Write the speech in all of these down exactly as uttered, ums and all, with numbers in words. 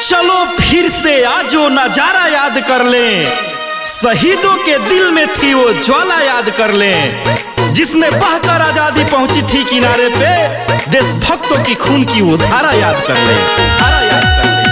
चलो फिर से आजो नजारा याद कर लें, शहीदों के दिल में थी वो ज्वाला याद कर लें, जिसने बहकर आजादी पहुंची थी किनारे पे, देशभक्तों की खून की वो धारा याद कर लें, धारा याद कर लें।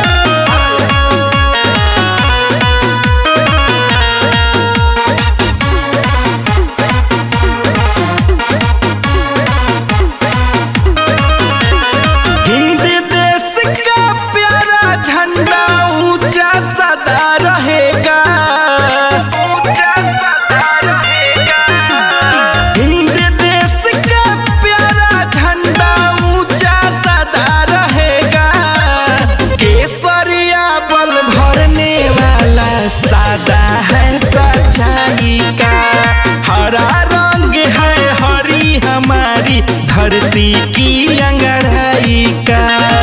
सादा है सच्चाई का, हरा रंग है हरी हमारी धरती की अंगड़ाई का।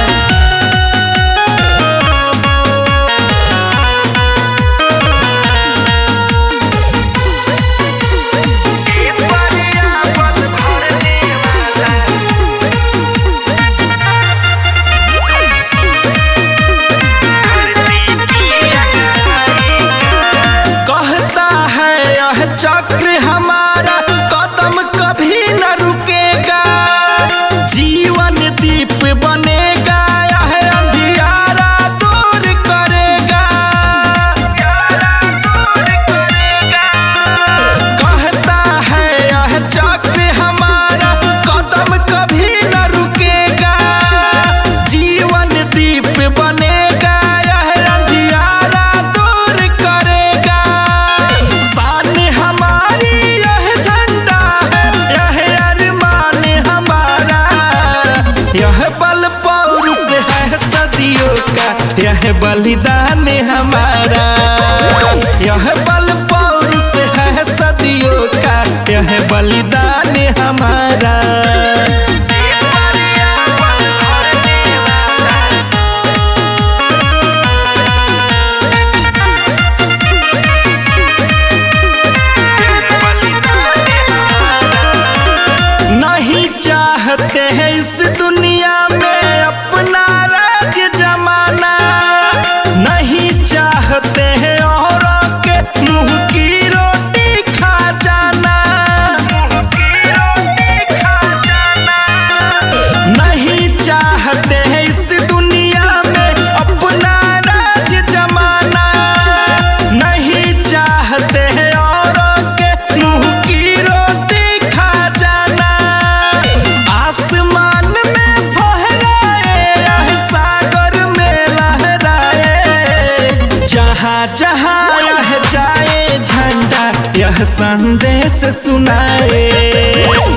चक्र हमारा कदम कभी न रुकेगा, जीवन दीप बनेगा, यह अंधियारा दूर करेगा। कहता है यह चक्र हमारा कदम कभी न रुकेगा, जीवन दीप बनेगा, यह अंधियारा दूर करेगा। यह बल पौरुष है सदियों का, यह बलिदान हमारा, यह बल पौरुष है सदियों का, यह बलिदान हमारा। नहीं चाहते हैं इस दुनिया में अपना राज्य जमाना, नहीं चाहते हैं औरों के मुंह की रोटी खा जाना, नहीं चाहते हैं इस दुनिया में अपना राज्य जमाना, नहीं चाहते हैं औरों के मुंह की रोटी खा जाना। आसमान में फहराए सागर में लहराए, जहाँ जहाँ यह जाए झंडा यह संदेश सुनाए।